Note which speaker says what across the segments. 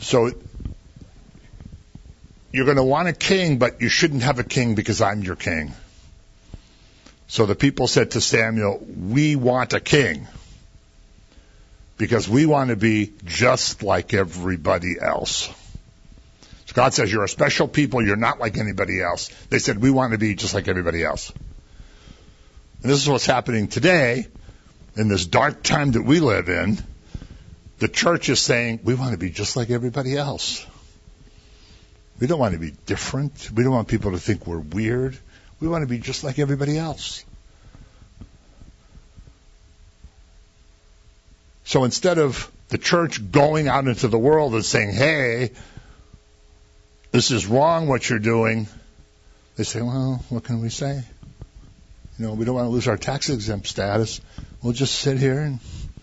Speaker 1: So you're going to want a king, but you shouldn't have a king because I'm your king. So the people said to Samuel, we want a king because we want to be just like everybody else. So God says, you're a special people. You're not like anybody else. They said, we want to be just like everybody else. And this is what's happening today in this dark time that we live in. The church is saying, we want to be just like everybody else. We don't want to be different. We don't want people to think we're weird. We want to be just like everybody else. So instead of the church going out into the world and saying, hey, this is wrong what you're doing, they say, well, what can we say? We don't want to lose our tax exempt status. We'll just sit here and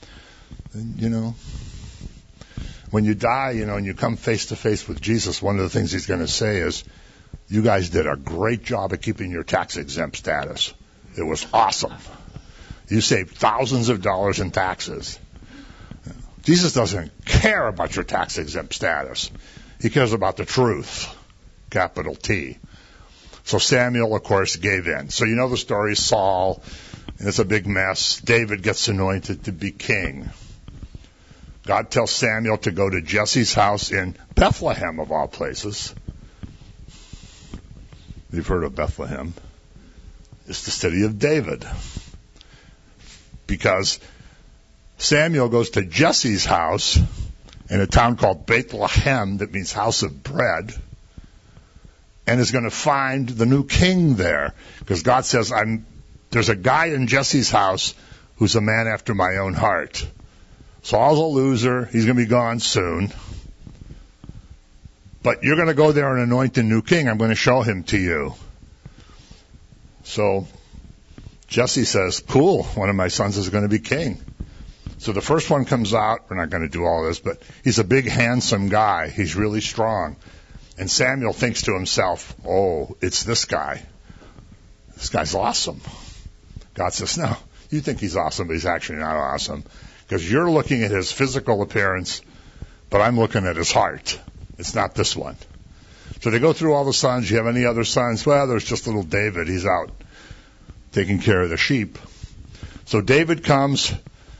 Speaker 1: when you die, and you come face to face with Jesus, one of the things he's going to say is, you guys did a great job of keeping your tax exempt status. It was awesome. You saved thousands of dollars in taxes. Jesus doesn't care about your tax exempt status. He cares about the truth, capital T. So Samuel, of course, gave in. So you know the story, Saul, and it's a big mess. David gets anointed to be king. God tells Samuel to go to Jesse's house in Bethlehem, of all places. You've heard of Bethlehem. It's the city of David. Because Samuel goes to Jesse's house in a town called Bethlehem, that means house of bread, and is going to find the new king there. Because God says, there's a guy in Jesse's house who's a man after my own heart. Saul's a loser. He's going to be gone soon. But you're going to go there and anoint the new king. I'm going to show him to you. So Jesse says, cool, one of my sons is going to be king. So the first one comes out. We're not going to do all this, but he's a big, handsome guy. He's really strong. And Samuel thinks to himself, oh, it's this guy. This guy's awesome. God says, no, you think he's awesome, but he's actually not awesome. Because you're looking at his physical appearance, but I'm looking at his heart. It's not this one. So they go through all the sons. You have any other sons? Well, there's just little David. He's out taking care of the sheep. So David comes.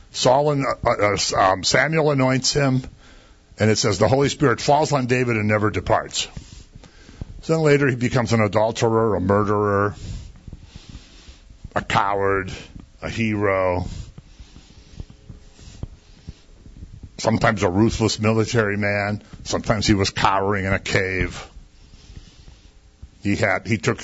Speaker 1: Samuel anoints him. And it says the Holy Spirit falls on David and never departs. So then later he becomes an adulterer, a murderer, a coward, a hero, sometimes a ruthless military man. Sometimes he was cowering in a cave. He didn't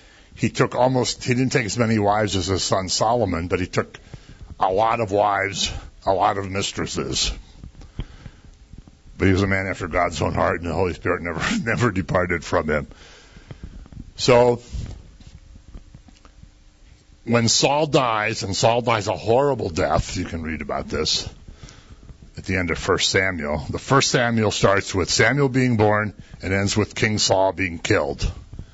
Speaker 1: take as many wives as his son Solomon, but he took a lot of wives, a lot of mistresses. But he was a man after God's own heart, and the Holy Spirit never departed from him. So when Saul dies, and Saul dies a horrible death, you can read about this at the end of 1 Samuel. The 1 Samuel starts with Samuel being born and ends with King Saul being killed.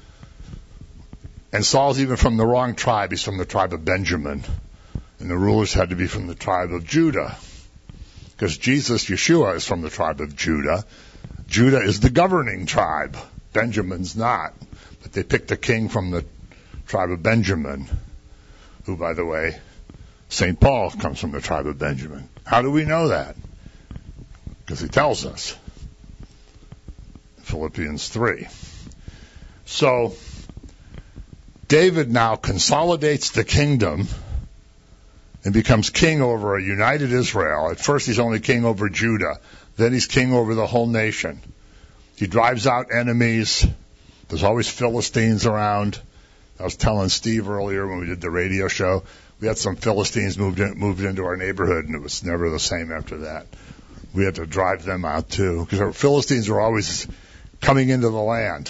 Speaker 1: And Saul's even from the wrong tribe. He's from the tribe of Benjamin. And the rulers had to be from the tribe of Judah. Because Yeshua, is from the tribe of Judah. Judah is the governing tribe. Benjamin's not. But they picked a king from the tribe of Benjamin, who, by the way, St. Paul comes from the tribe of Benjamin. How do we know that? Because he tells us. Philippians 3. So, David now consolidates the kingdom and becomes king over a united Israel. At first he's only king over Judah. Then he's king over the whole nation. He drives out enemies. There's always Philistines around. I was telling Steve earlier when we did the radio show, we had some Philistines moved into our neighborhood, and it was never the same after that. We had to drive them out too, because our Philistines were always coming into the land.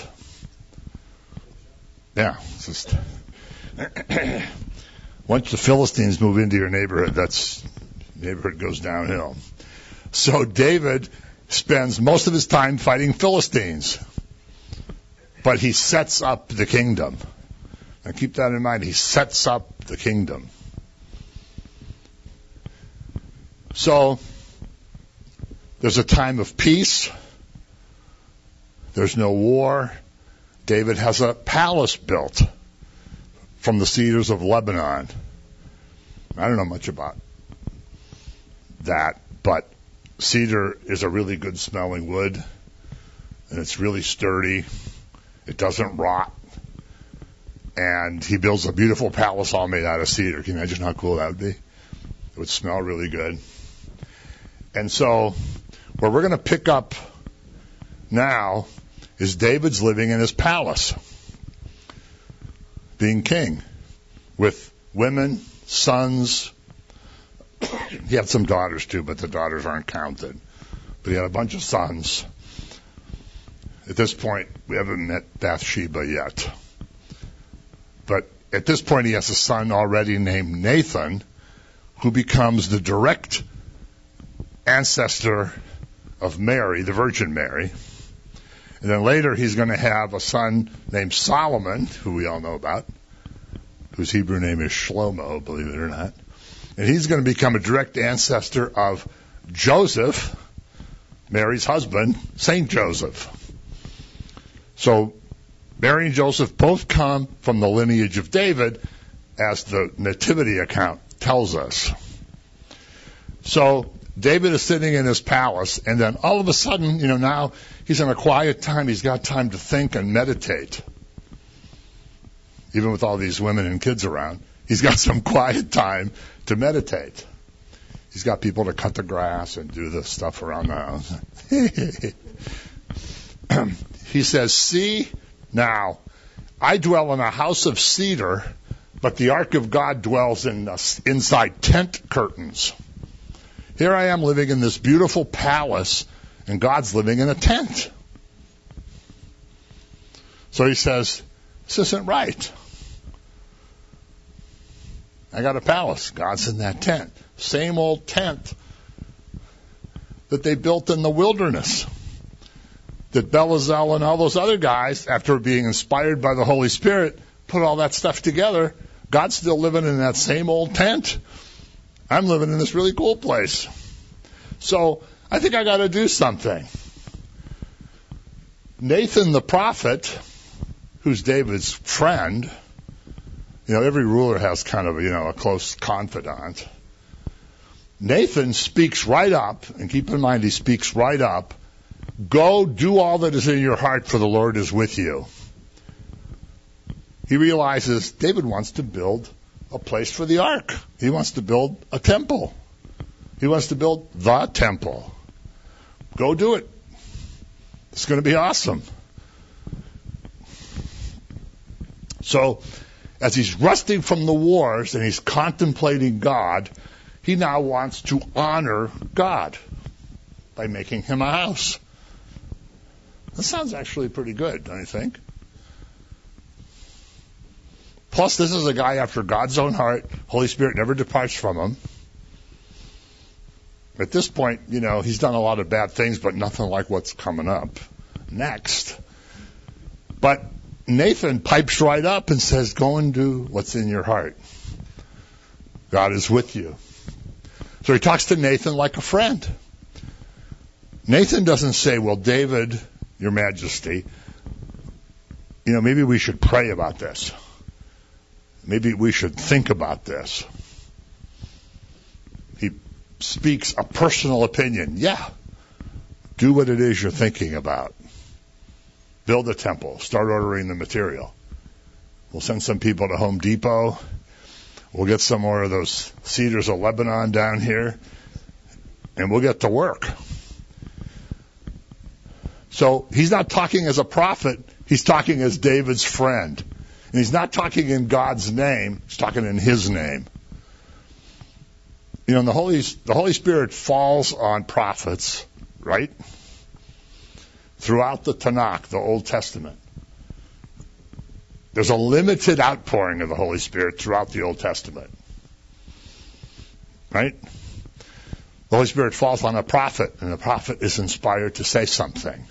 Speaker 1: Yeah, it's just once the Philistines move into your neighborhood, neighborhood goes downhill. So David spends most of his time fighting Philistines, but he sets up the kingdom. Now keep that in mind. He sets up the kingdom. So there's a time of peace, There's no war. David has a palace built from the cedars of Lebanon. I don't know much about that, but cedar is a really good smelling wood, and it's really sturdy. It doesn't rot. And he builds a beautiful palace all made out of cedar. Can you imagine how cool that would be? It would smell really good. And so where we're going to pick up now is David's living in his palace, being king, with women, sons. He had some daughters too, but the daughters aren't counted. But he had a bunch of sons. At this point, we haven't met Bathsheba yet. But at this point, he has a son already named Nathan, who becomes the direct ancestor of Mary, the Virgin Mary. And then later, he's going to have a son named Solomon, who we all know about, whose Hebrew name is Shlomo, believe it or not. And he's going to become a direct ancestor of Joseph, Mary's husband, Saint Joseph. So Mary and Joseph both come from the lineage of David, as the nativity account tells us. So David is sitting in his palace, and then all of a sudden, now he's in a quiet time. He's got time to think and meditate. Even with all these women and kids around, he's got some quiet time to meditate. He's got people to cut the grass and do the stuff around the house. He says, "See, now, I dwell in a house of cedar, but the ark of God dwells inside tent curtains. Here I am living in this beautiful palace, and God's living in a tent." So he says, this isn't right. I got a palace. God's in that tent. Same old tent that they built in the wilderness, that Belazal and all those other guys, after being inspired by the Holy Spirit, put all that stuff together. God's still living in that same old tent. I'm living in this really cool place. So I think I got to do something. Nathan the prophet, who's David's friend, every ruler has kind of, a close confidant. Nathan speaks right up, and keep in mind he speaks right up. Go do all that is in your heart, for the Lord is with you. He realizes David wants to build a place for the ark. He wants to build a temple. He wants to build the temple. Go do it. It's going to be awesome. So, as he's resting from the wars and he's contemplating God, he now wants to honor God by making him a house. That sounds actually pretty good, don't you think? Plus, this is a guy after God's own heart. Holy Spirit never departs from him. At this point, he's done a lot of bad things, but nothing like what's coming up next. But Nathan pipes right up and says, go and do what's in your heart. God is with you. So he talks to Nathan like a friend. Nathan doesn't say, well, David, your majesty, maybe we should pray about this. Maybe we should think about this. He speaks a personal opinion. Yeah, do what it is you're thinking about. Build a temple. Start ordering the material. We'll send some people to Home Depot. We'll get some more of those cedars of Lebanon down here, and we'll get to work. So he's not talking as a prophet. He's talking as David's friend. And he's not talking in God's name. He's talking in his name. The Holy Spirit falls on prophets, right? Throughout the Tanakh, the Old Testament. There's a limited outpouring of the Holy Spirit throughout the Old Testament. Right? The Holy Spirit falls on a prophet, and the prophet is inspired to say something.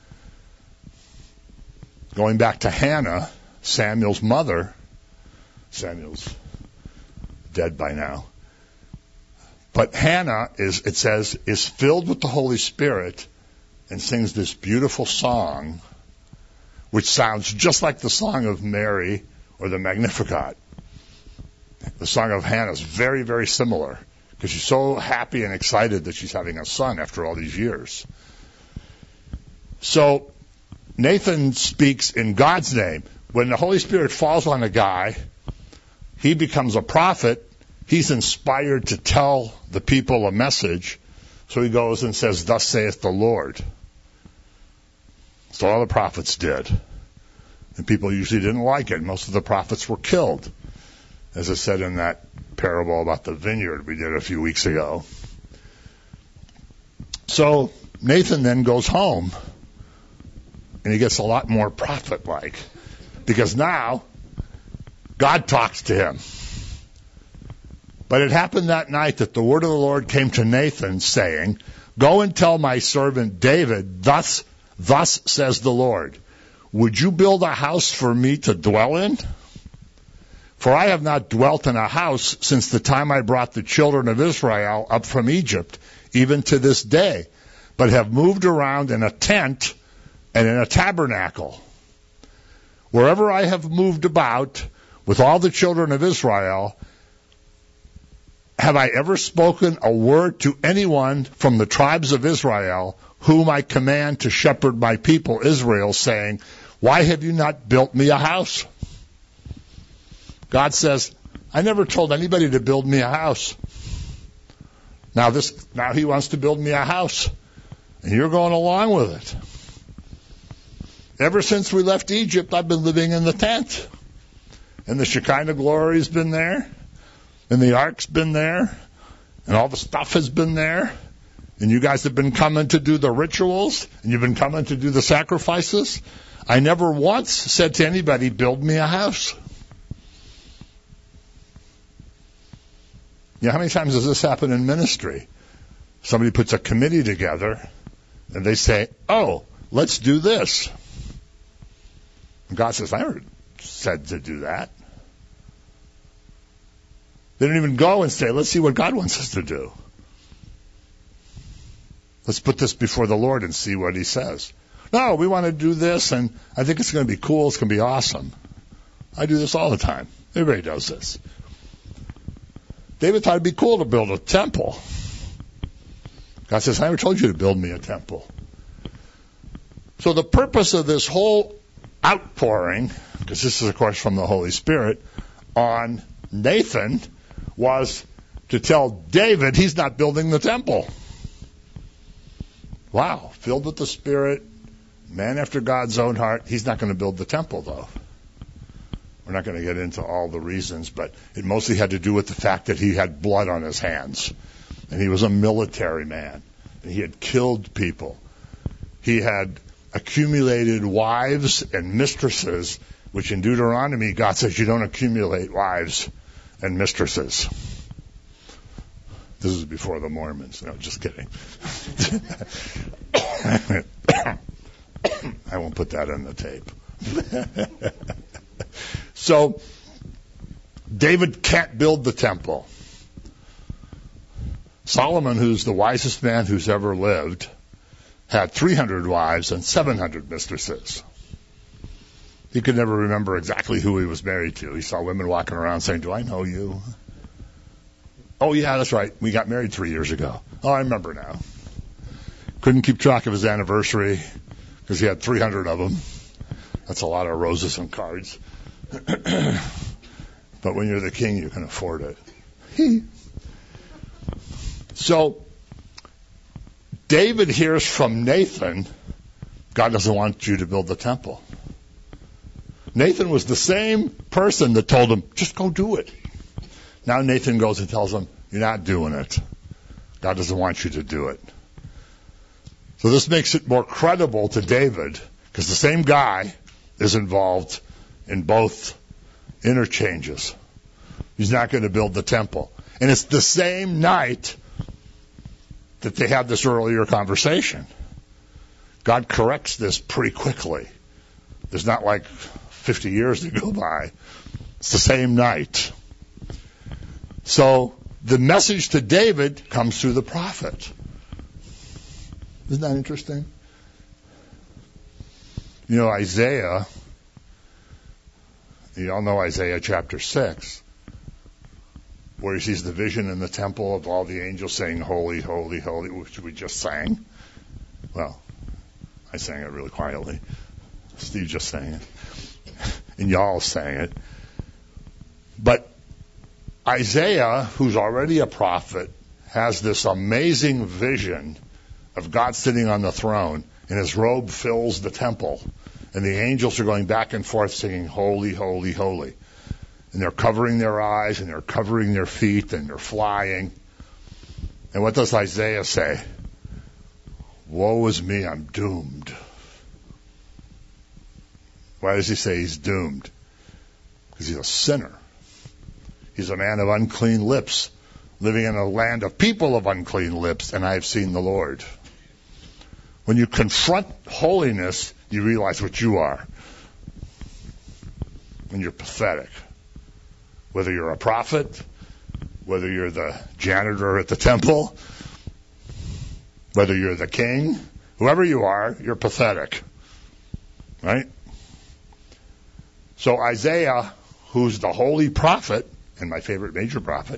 Speaker 1: Going back to Hannah, Samuel's mother. Samuel's dead by now. But Hannah is filled with the Holy Spirit and sings this beautiful song which sounds just like the Song of Mary or the Magnificat. The Song of Hannah is very, very similar because she's so happy and excited that she's having a son after all these years. So Nathan speaks in God's name. When the Holy Spirit falls on a guy, he becomes a prophet. He's inspired to tell the people a message. So he goes and says, "Thus saith the Lord." So all the prophets did. And people usually didn't like it. Most of the prophets were killed, as I said in that parable about the vineyard we did a few weeks ago. So Nathan then goes home, and he gets a lot more prophet-like, because now God talks to him. But it happened that night that the word of the Lord came to Nathan, saying, "Go and tell my servant David, thus says the Lord, would you build a house for me to dwell in? For I have not dwelt in a house since the time I brought the children of Israel up from Egypt, even to this day, but have moved around in a tent and in a tabernacle. Wherever I have moved about with all the children of Israel, have I ever spoken a word to anyone from the tribes of Israel, whom I command to shepherd my people Israel, saying, why have you not built me a house?" God says, I never told anybody to build me a house. Now he wants to build me a house, and you're going along with it. Ever since we left Egypt, I've been living in the tent. And the Shekinah glory's been there, and the ark's been there, and all the stuff has been there. And you guys have been coming to do the rituals, and you've been coming to do the sacrifices. I never once said to anybody, build me a house. You know, how many times does this happen in ministry? Somebody puts a committee together, and they say, oh, let's do this. And God says, I never said to do that. They don't even go and say, let's see what God wants us to do. Let's put this before the Lord and see what he says. No, we want to do this, and I think it's going to be cool. It's going to be awesome. I do this all the time. Everybody does this. David thought it'd be cool to build a temple. God says, I never told you to build me a temple. So the purpose of this whole outpouring, because this is, of course, from the Holy Spirit, on Nathan, was to tell David he's not building the temple. Wow, filled with the Spirit, man after God's own heart. He's not going to build the temple, though. We're not going to get into all the reasons, but it mostly had to do with the fact that he had blood on his hands. And he was a military man. And he had killed people. He had accumulated wives and mistresses, which in Deuteronomy, God says you don't accumulate wives and mistresses. This is before the Mormons. No, just kidding. I won't put that on the tape. So, David can't build the temple. Solomon, who's the wisest man who's ever lived, had 300 wives and 700 mistresses. He could never remember exactly who he was married to. He saw women walking around saying, do I know you? Oh, yeah, that's right. We got married 3 years ago. Oh, I remember now. Couldn't keep track of his anniversary because he had 300 of them. That's a lot of roses and cards. But when you're the king, you can afford it. So, David hears from Nathan, God doesn't want you to build the temple. Nathan was the same person that told him, just go do it. Now Nathan goes and tells him, you're not doing it. God doesn't want you to do it. So this makes it more credible to David, because the same guy is involved in both interchanges. He's not going to build the temple. And it's the same night that they had this earlier conversation. God corrects this pretty quickly. There's not like 50 years to go by. It's the same night. So the message to David comes through the prophet. Isn't that interesting? You know, Isaiah, you all know Isaiah chapter 6, where he sees the vision in the temple of all the angels saying, holy, holy, holy, which we just sang. Well, I sang it really quietly. Steve just sang it. And y'all sang it. But Isaiah, who's already a prophet, has this amazing vision of God sitting on the throne, and his robe fills the temple. And the angels are going back and forth singing, holy, holy, holy. And they're covering their eyes, and they're covering their feet, and they're flying. And what does Isaiah say? Woe is me, I'm doomed. Why does he say he's doomed? Because he's a sinner. He's a man of unclean lips, living in a land of people of unclean lips, and I have seen the Lord. When you confront holiness, you realize what you are. And you're pathetic. Whether you're a prophet, whether you're the janitor at the temple, whether you're the king, whoever you are, you're pathetic. Right? So Isaiah, who's the holy prophet, and my favorite major prophet,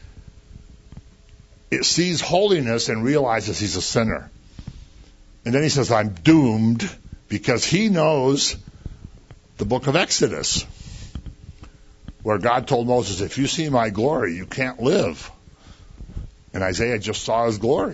Speaker 1: it sees holiness and realizes he's a sinner. And then he says, I'm doomed, because he knows the book of Exodus, where God told Moses, if you see my glory, you can't live. And Isaiah just saw his glory.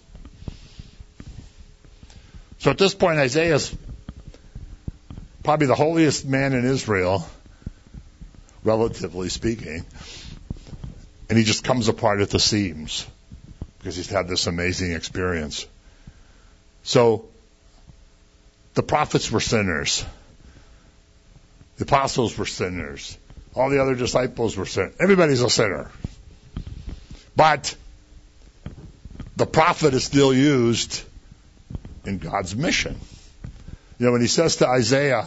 Speaker 1: So at this point, Isaiah's probably the holiest man in Israel, relatively speaking, and he just comes apart at the seams because he's had this amazing experience. So the prophets were sinners. The apostles were sinners. All the other disciples were sinners. Everybody's a sinner. But the prophet is still used in God's mission. You know, when he says to Isaiah,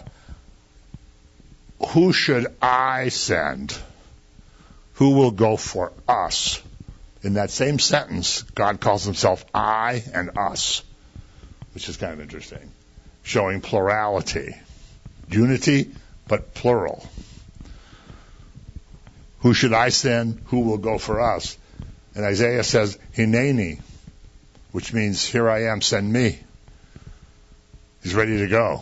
Speaker 1: who should I send? Who will go for us? In that same sentence, God calls himself I and us, which is kind of interesting, showing plurality. Unity, but plural. Who should I send? Who will go for us? And Isaiah says, Hineni, which means, here I am, send me. He's ready to go.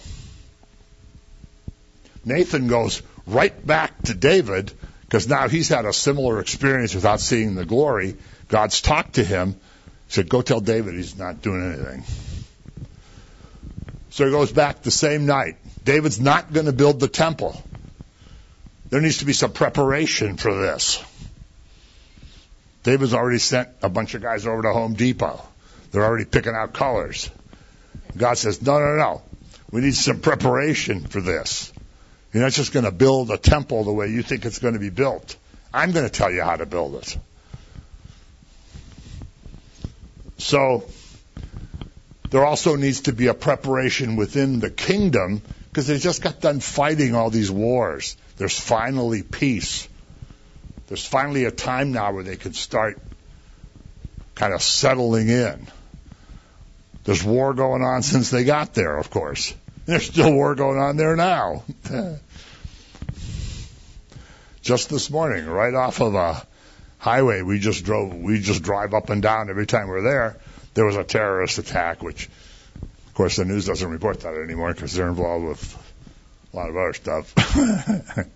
Speaker 1: Nathan goes right back to David, because now he's had a similar experience without seeing the glory. God's talked to him. He said, go tell David he's not doing anything. So he goes back the same night. David's not going to build the temple. There needs to be some preparation for this. David's already sent a bunch of guys over to Home Depot. They're already picking out colors. God says, no. We need some preparation for this. You're not just going to build a temple the way you think it's going to be built. I'm going to tell you how to build it. So there also needs to be a preparation within the kingdom, because they just got done fighting all these wars. There's finally peace. There's finally a time now where they can start kind of settling in. There's war going on since they got there, of course. There's still war going on there now. Just this morning, right off of a highway we just drive up and down every time we're there was a terrorist attack, which, of course, the news doesn't report that anymore because they're involved with a lot of other stuff.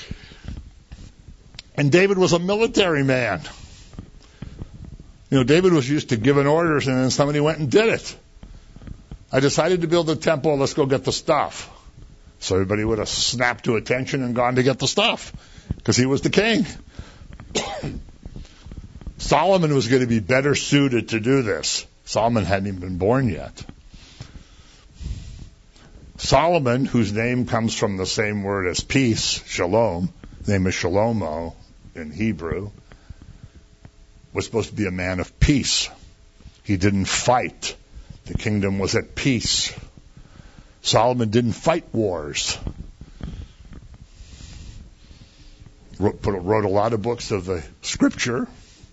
Speaker 1: And David was a military man. You know, David was used to giving orders, and then somebody went and did it. I decided to build a temple, let's go get the stuff. So everybody would have snapped to attention and gone to get the stuff, because he was the king. Solomon was going to be better suited to do this. Solomon hadn't even been born yet. Solomon, whose name comes from the same word as peace, shalom, his name is Shalomo in Hebrew, was supposed to be a man of peace. He didn't fight. The kingdom was at peace. Solomon didn't fight wars. Wrote a lot of books of the scripture,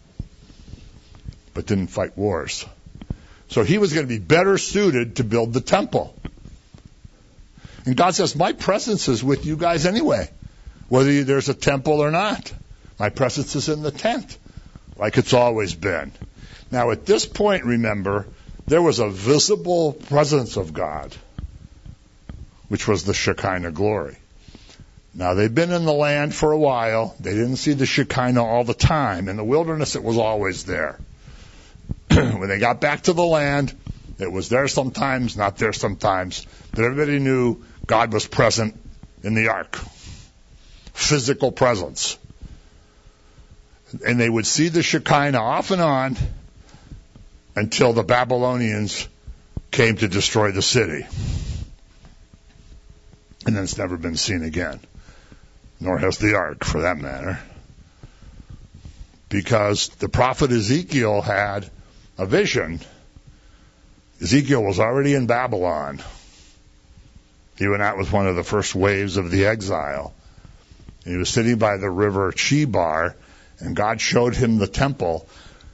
Speaker 1: but didn't fight wars. So he was going to be better suited to build the temple. And God says, my presence is with you guys anyway, whether there's a temple or not. My presence is in the tent, like it's always been. Now, at this point, remember, there was a visible presence of God, which was the Shekinah glory. Now, they've been in the land for a while. They didn't see the Shekinah all the time. In the wilderness, it was always there. When they got back to the land, it was there sometimes, not there sometimes. But everybody knew God was present in the ark. Physical presence. And they would see the Shekinah off and on until the Babylonians came to destroy the city. And then it's never been seen again. Nor has the ark, for that matter. Because the prophet Ezekiel had a vision. Ezekiel was already in Babylon. He went out with one of the first waves of the exile. And he was sitting by the river Chebar, and God showed him the temple.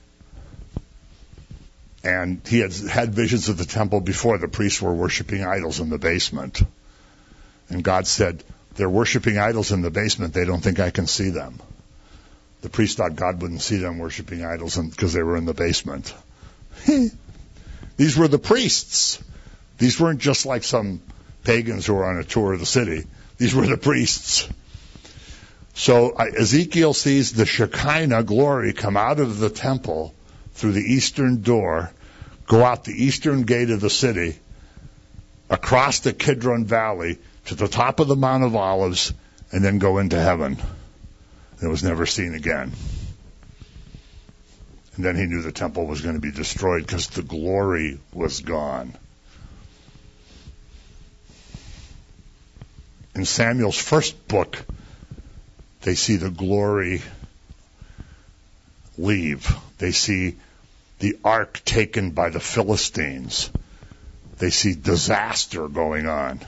Speaker 1: And he had visions of the temple before. The priests were worshiping idols in the basement. And God said, they're worshiping idols in the basement. They don't think I can see them. The priest thought God wouldn't see them worshiping idols because they were in the basement. These were the priests. These weren't just like some pagans who were on a tour of the city. These were the priests. So Ezekiel sees the Shekinah glory come out of the temple through the eastern door, go out the eastern gate of the city, across the Kidron Valley to the top of the Mount of Olives, and then go into heaven. It was never seen again. And then he knew the temple was going to be destroyed because the glory was gone. In Samuel's first book, they see the glory leave. They see the ark taken by the Philistines. They see disaster going on.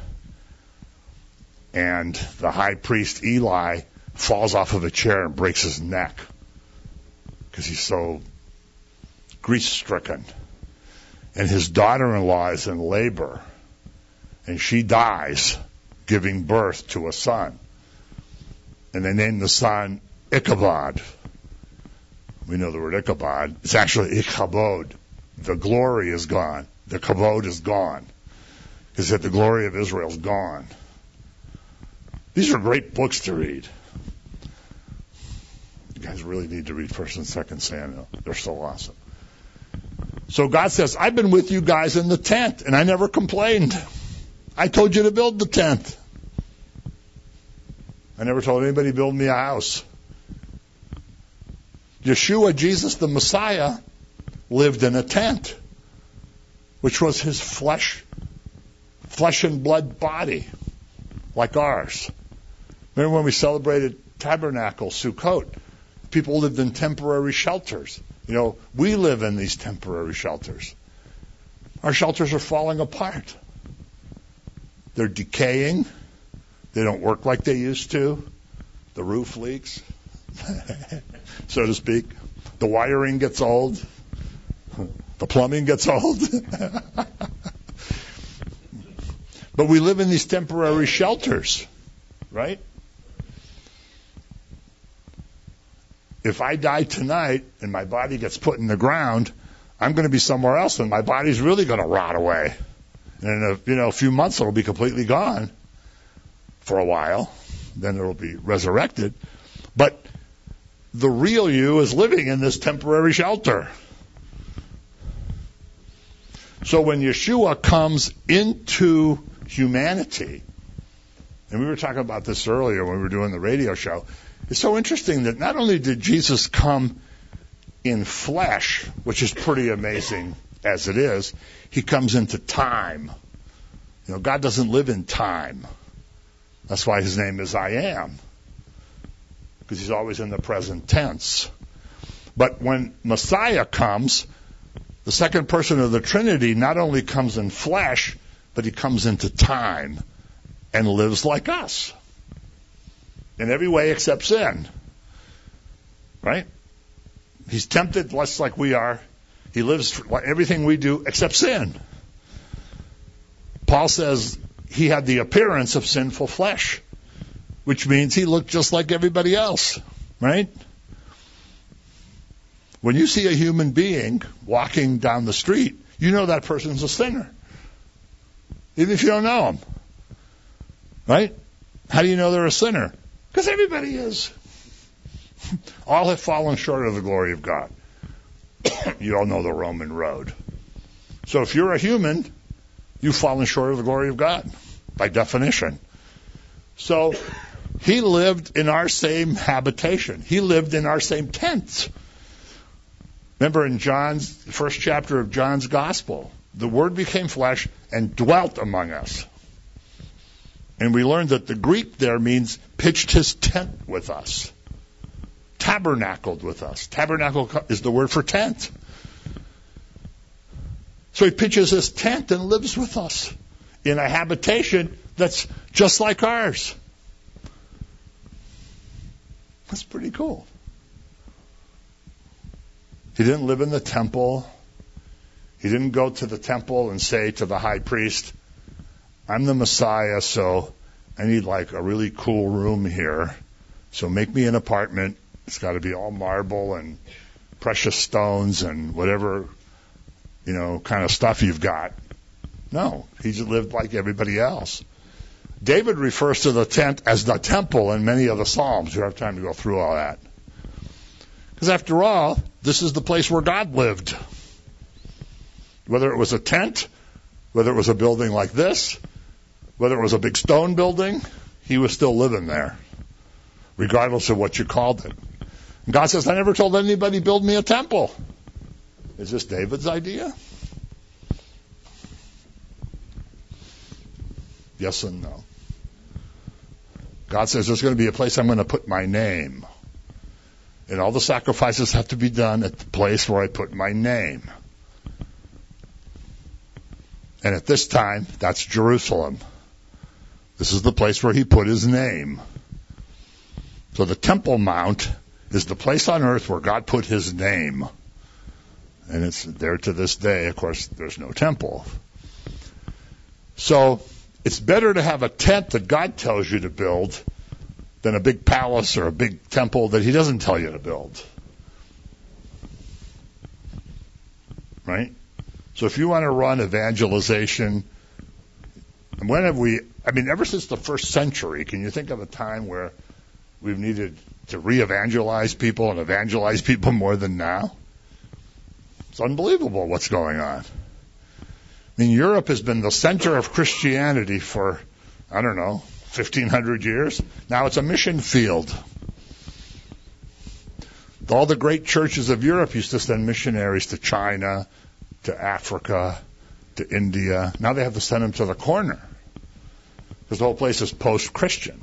Speaker 1: And the high priest Eli falls off of a chair and breaks his neck because he's so grief-stricken. And his daughter-in-law is in labor, and she dies giving birth to a son. And they name the son Ichabod. We know the word Ichabod. It's actually Ichabod. The glory is gone. The kavod is gone. Because the glory of Israel is gone. These are great books to read. You guys really need to read 1st and 2nd Samuel. They're so awesome. So God says, I've been with you guys in the tent, and I never complained. I told you to build the tent. I never told anybody to build me a house. Yeshua, Jesus the Messiah, lived in a tent, which was his flesh and blood body, like ours. Remember when we celebrated Tabernacle, Sukkot? People lived in temporary shelters. You know, we live in these temporary shelters. Our shelters are falling apart. They're decaying. They don't work like they used to. The roof leaks, so to speak. The wiring gets old. The plumbing gets old. But we live in these temporary shelters, right? If I die tonight and my body gets put in the ground, I'm going to be somewhere else, and my body's really going to rot away. And in a few months, it'll be completely gone for a while. Then it'll be resurrected. But the real you is living in this temporary shelter. So when Yeshua comes into humanity, and we were talking about this earlier when we were doing the radio show, it's so interesting that not only did Jesus come in flesh, which is pretty amazing as it is, he comes into time. You know, God doesn't live in time. That's why his name is I Am, because he's always in the present tense. But when Messiah comes, the second person of the Trinity not only comes in flesh, but he comes into time and lives like us. In every way except sin. Right? He's tempted less like we are. He lives like everything we do except sin. Paul says, he had the appearance of sinful flesh, which means he looked just like everybody else, right? When you see a human being walking down the street, you know that person's a sinner, even if you don't know him, right? How do you know they're a sinner? Because everybody is. All have fallen short of the glory of God. You all know the Roman road. So if you're a human, you've fallen short of the glory of God, by definition. So he lived in our same habitation. He lived in our same tents. Remember in John's first chapter of John's Gospel, the Word became flesh and dwelt among us. And we learned that the Greek there means pitched his tent with us. Tabernacled with us. Tabernacle is the word for tent. So he pitches his tent and lives with us in a habitation that's just like ours. That's pretty cool. He didn't live in the temple. He didn't go to the temple and say to the high priest, I'm the Messiah, so I need like a really cool room here. So make me an apartment. It's got to be all marble and precious stones and whatever, kind of stuff you've got. No, he just lived like everybody else. David refers to the tent as the temple in many of the Psalms. You don't have time to go through all that. Because after all, this is the place where God lived. Whether it was a tent, whether it was a building like this, whether it was a big stone building, he was still living there, regardless of what you called it. And God says, I never told anybody build me a temple. Is this David's idea? Yes and no. God says there's going to be a place I'm going to put my name. And all the sacrifices have to be done at the place where I put my name. And at this time, that's Jerusalem. This is the place where he put his name. So the Temple Mount is the place on earth where God put his name. And it's there to this day. Of course, there's no temple. So it's better to have a tent that God tells you to build than a big palace or a big temple that he doesn't tell you to build. Right? So if you want to run evangelization, when have we, ever since the first century, can you think of a time where we've needed to re-evangelize people and evangelize people more than now? It's unbelievable what's going on. Europe has been the center of Christianity for, 1,500 years. Now it's a mission field. All the great churches of Europe used to send missionaries to China, to Africa, to India. Now they have to send them to the corner because the whole place is post-Christian.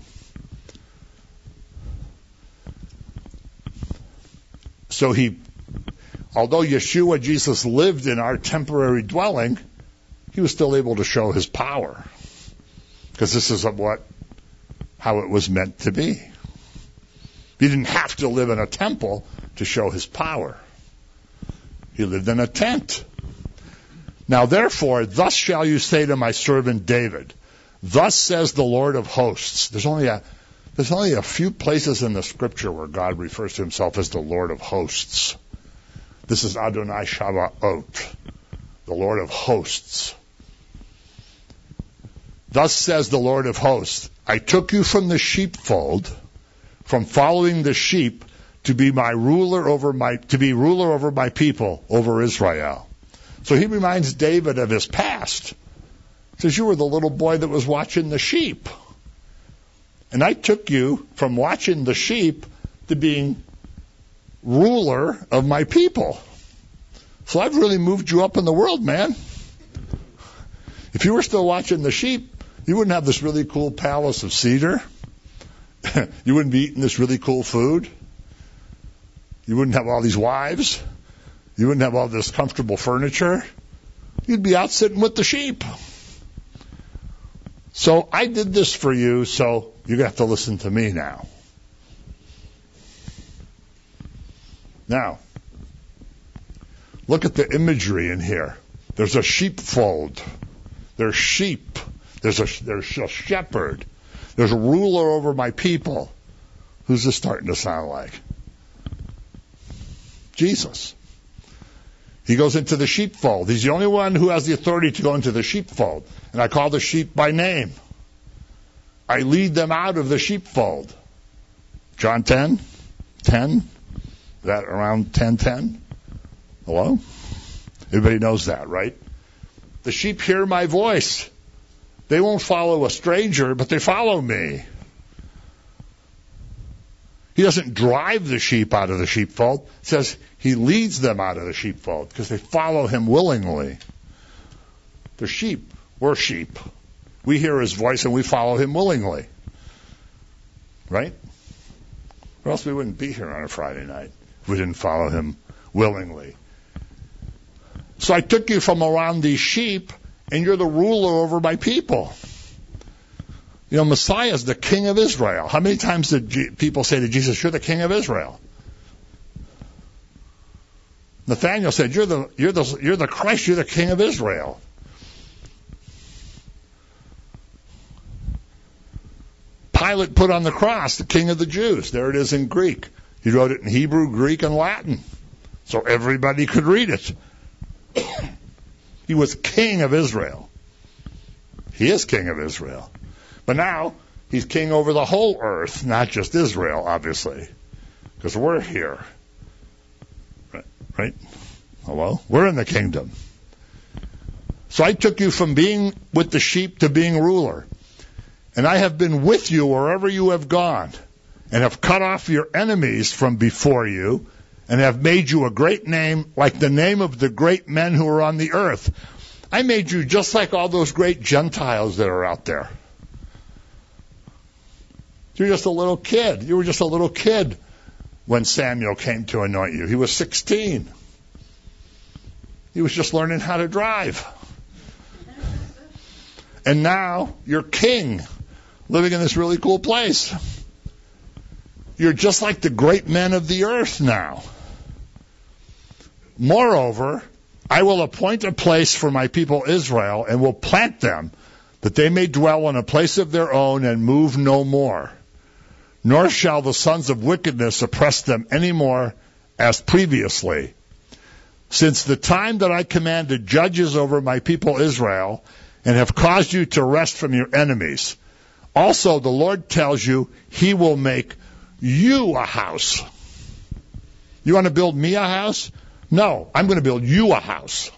Speaker 1: So although Yeshua, Jesus, lived in our temporary dwelling, he was still able to show his power because this is how it was meant to be. He didn't have to live in a temple to show his power. He lived in a tent. Now therefore, thus shall you say to my servant David, thus says the Lord of hosts. There's only a few places in the scripture where God refers to himself as the Lord of hosts. This is Adonai Shabaoth, the Lord of hosts. Thus says the Lord of hosts, I took you from the sheepfold, from following the sheep, to be ruler over my people, over Israel. So he reminds David of his past. He says, you were the little boy that was watching the sheep. And I took you from watching the sheep to being ruler of my people. So I've really moved you up in the world, man. If you were still watching the sheep, you wouldn't have this really cool palace of cedar. You wouldn't be eating this really cool food. You wouldn't have all these wives. You wouldn't have all this comfortable furniture. You'd be out sitting with the sheep. So I did this for you, so you're going to have to listen to me now. Now, look at the imagery in here. There's a sheepfold. There's sheep. There's a shepherd. There's a ruler over my people. Who's this starting to sound like? Jesus. He goes into the sheepfold. He's the only one who has the authority to go into the sheepfold. And I call the sheep by name. I lead them out of the sheepfold. John 10? 10? Is that around 10:10? Hello? Everybody knows that, right? The sheep hear my voice. They won't follow a stranger, but they follow me. He doesn't drive the sheep out of the sheepfold. It says he leads them out of the sheepfold because they follow him willingly. They're sheep. We're sheep. We hear his voice and we follow him willingly. Right? Or else we wouldn't be here on a Friday night if we didn't follow him willingly. So I took you from around these sheep, and you're the ruler over my people. You know, Messiah is the king of Israel. How many times did people say to Jesus, you're the king of Israel? Nathanael said, you're the Christ, you're the king of Israel. Pilate put on the cross the king of the Jews. There it is in Greek. He wrote it in Hebrew, Greek, and Latin, so everybody could read it. He was king of Israel. He is king of Israel. But now, he's king over the whole earth, not just Israel, obviously, because we're here. Right? Hello? We're in the kingdom. So I took you from being with the sheep to being ruler. And I have been with you wherever you have gone, and have cut off your enemies from before you, and have made you a great name, like the name of the great men who are on the earth. I made you just like all those great Gentiles that are out there. You're just a little kid. You were just a little kid when Samuel came to anoint you. He was 16. He was just learning how to drive. And now you're king, living in this really cool place. You're just like the great men of the earth now. Moreover, I will appoint a place for my people Israel, and will plant them, that they may dwell in a place of their own and move no more. Nor shall the sons of wickedness oppress them any more as previously. Since the time that I commanded judges over my people Israel, and have caused you to rest from your enemies. Also the Lord tells you he will make you a house. You want to build me a house? No, I'm going to build you a house.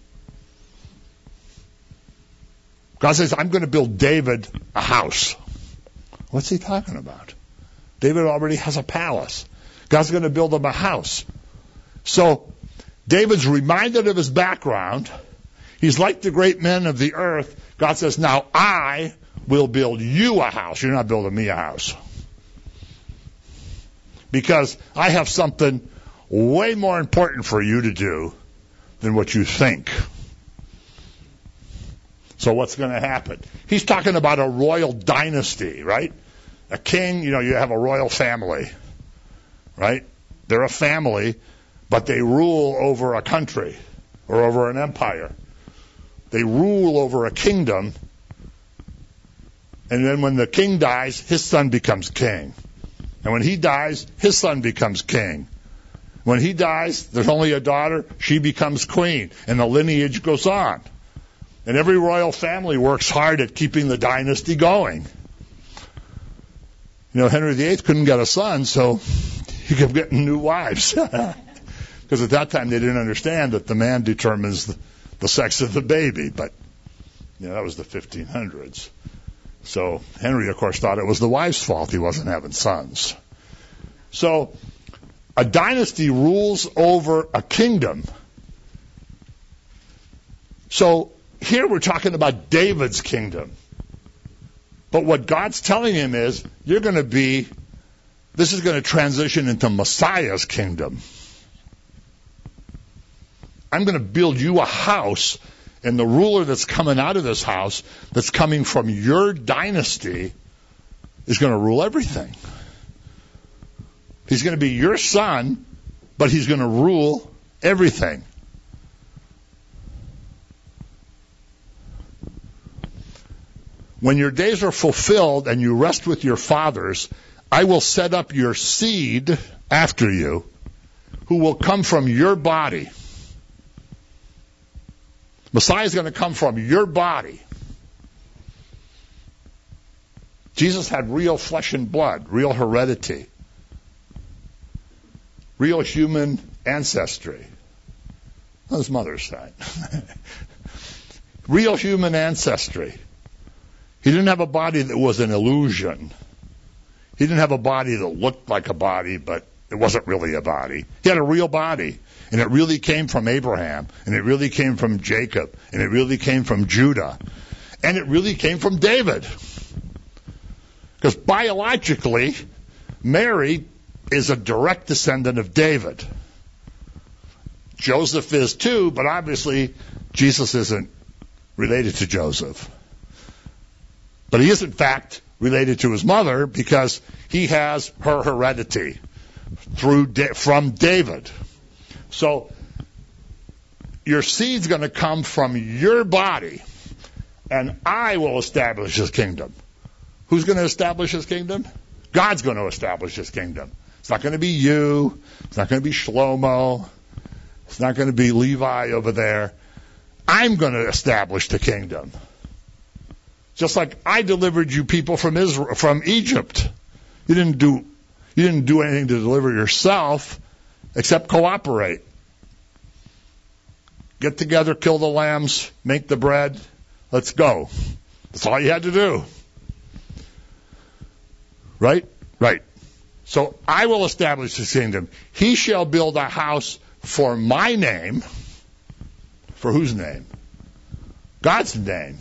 Speaker 1: God says, I'm going to build David a house. What's he talking about? David already has a palace. God's going to build him a house. So David's reminded of his background. He's like the great men of the earth. God says, now I will build you a house. You're not building me a house. Because I have something way more important for you to do than what you think. So what's going to happen? He's talking about a royal dynasty, right? A king, you have a royal family, right? They're a family, but they rule over a country or over an empire. They rule over a kingdom, and then when the king dies, his son becomes king. And when he dies, his son becomes king. When he dies, there's only a daughter, she becomes queen, and the lineage goes on. And every royal family works hard at keeping the dynasty going. Henry VIII couldn't get a son, so he kept getting new wives. Because at that time they didn't understand that the man determines the sex of the baby. But, that was the 1500s. So Henry, of course, thought it was the wife's fault he wasn't having sons. So a dynasty rules over a kingdom. So here we're talking about David's kingdom. But what God's telling him is, this is going to transition into Messiah's kingdom. I'm going to build you a house, and the ruler that's coming out of this house, that's coming from your dynasty, is going to rule everything. He's going to be your son, but he's going to rule everything. When your days are fulfilled and you rest with your fathers, I will set up your seed after you, who will come from your body. Messiah is going to come from your body. Jesus had real flesh and blood, real heredity, real human ancestry. On his mother's side. Real human ancestry. He didn't have a body that was an illusion. He didn't have a body that looked like a body, but it wasn't really a body. He had a real body. And it really came from Abraham. And it really came from Jacob. And it really came from Judah. And it really came from David. Because biologically, Mary is a direct descendant of David. Joseph is too, but obviously Jesus isn't related to Joseph. But he is in fact related to his mother because he has her heredity from David. So your seed's going to come from your body, and I will establish his kingdom. Who's going to establish his kingdom? God's going to establish his kingdom. It's not going to be you. It's not going to be Shlomo. It's not going to be Levi over there. I'm going to establish the kingdom. Just like I delivered you people from Egypt. You didn't do anything to deliver yourself except cooperate. Get together, kill the lambs, make the bread. Let's go. That's all you had to do. Right? Right. So I will establish his kingdom. He shall build a house for my name. For whose name? God's name.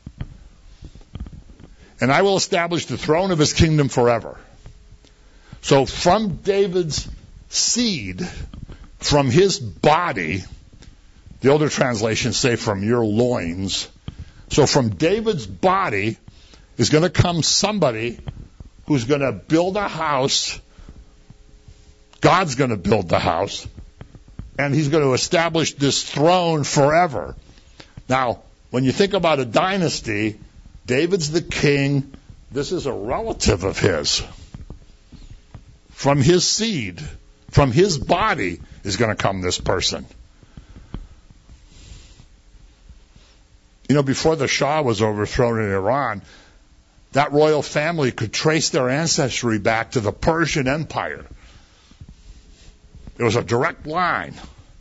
Speaker 1: And I will establish the throne of his kingdom forever. So from David's seed, from his body, the older translations say from your loins. So from David's body is going to come somebody who's going to build a house. God's going to build the house. And he's going to establish this throne forever. Now, when you think about a dynasty, David's the king. This is a relative of his. From his seed, from his body is going to come this person. You know, before the Shah was overthrown in Iran, that royal family could trace their ancestry back to the Persian Empire. It was a direct line.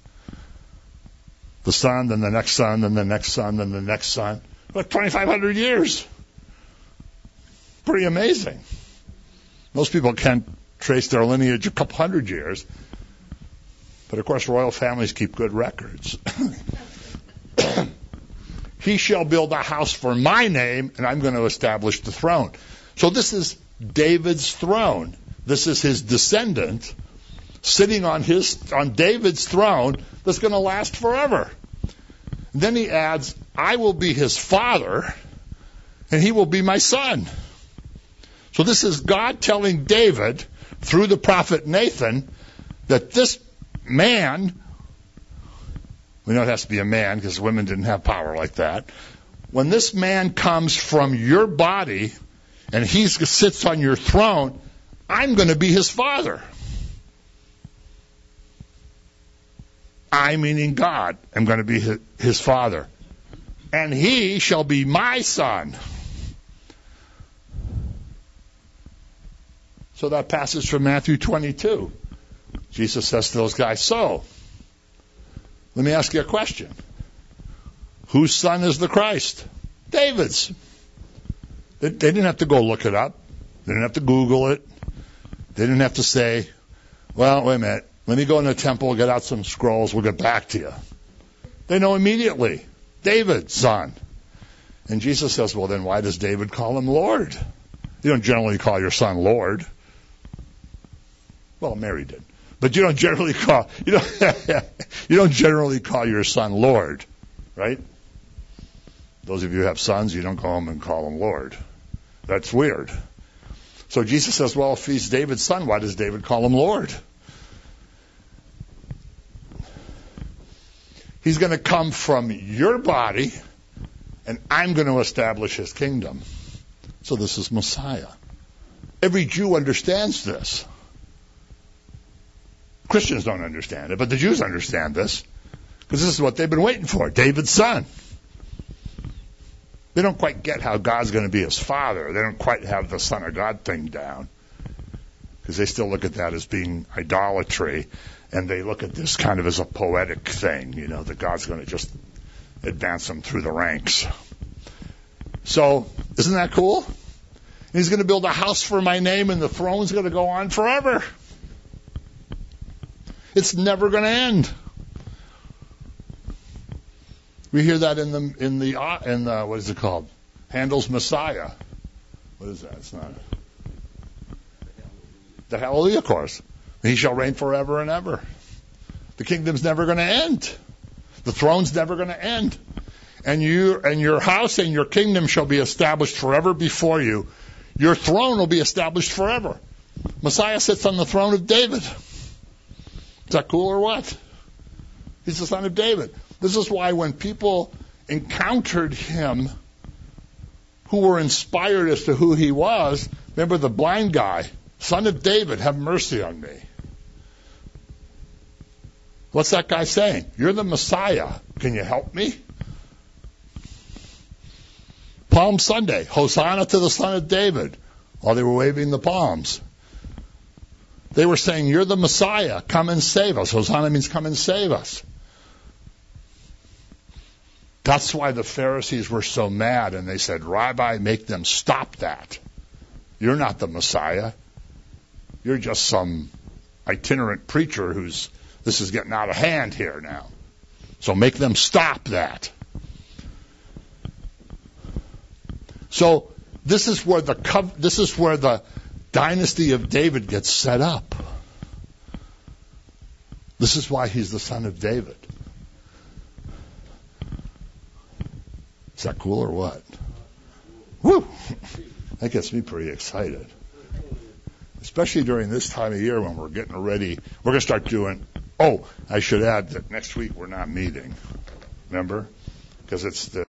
Speaker 1: The son, then the next son, then the next son, then the next son. About 2,500 years. Pretty amazing. Most people can't trace their lineage a couple hundred years. But of course, royal families keep good records. He shall build a house for my name, and I'm going to establish the throne. So this is David's throne. This is his descendant sitting on David's throne that's going to last forever. And then he adds, I will be his father, and he will be my son. So this is God telling David, through the prophet Nathan, that this man, we know it has to be a man because women didn't have power like that. When this man comes from your body and he sits on your throne, I'm going to be his father. I, meaning God, am going to be his father. And he shall be my son. So that passage from Matthew 22. Jesus says to those guys, so, let me ask you a question. Whose son is the Christ? David's. They didn't have to go look it up. They didn't have to Google it. They didn't have to say, well, wait a minute. Let me go in the temple, get out some scrolls, we'll get back to you. They know immediately. David's son. And Jesus says, well, then why does David call him Lord? You don't generally call your son Lord. Well, Mary did. But you don't generally call you don't generally call your son Lord, right? Those of you who have sons, you don't go home and call them Lord. That's weird. So Jesus says, well, if he's David's son, why does David call him Lord? He's going to come from your body, and I'm going to establish his kingdom. So this is Messiah. Every Jew understands this. Christians don't understand it, but the Jews understand this, because this is what they've been waiting for, David's son. They don't quite get how God's going to be his father. They don't quite have the Son of God thing down, because they still look at that as being idolatry, and they look at this kind of as a poetic thing, that God's going to just advance them through the ranks. So, isn't that cool? He's going to build a house for my name, and the throne's going to go on forever. It's never going to end. We hear that in the what is it called? Handel's Messiah. What is that? It's not the Hallelujah chorus. He shall reign forever and ever. The kingdom's never going to end. The throne's never going to end. And your house and your kingdom shall be established forever before you. Your throne will be established forever. Messiah sits on the throne of David. Is that cool or what? He's the son of David. This is why when people encountered him who were inspired as to who he was, remember the blind guy, son of David, have mercy on me. What's that guy saying? You're the Messiah. Can you help me? Palm Sunday, Hosanna to the Son of David, while they were waving the palms. They were saying, you're the Messiah, come and save us. Hosanna means come and save us. That's why the Pharisees were so mad, and they said, Rabbi, make them stop that. You're not the Messiah. You're just some itinerant preacher this is getting out of hand here now. So make them stop that. So this is where the dynasty of David gets set up. This is why he's the son of David. Is that cool or what? Woo! That gets me pretty excited. Especially during this time of year when we're getting ready. We're going to start doing... Oh, I should add that next week we're not meeting. Remember? Because it's the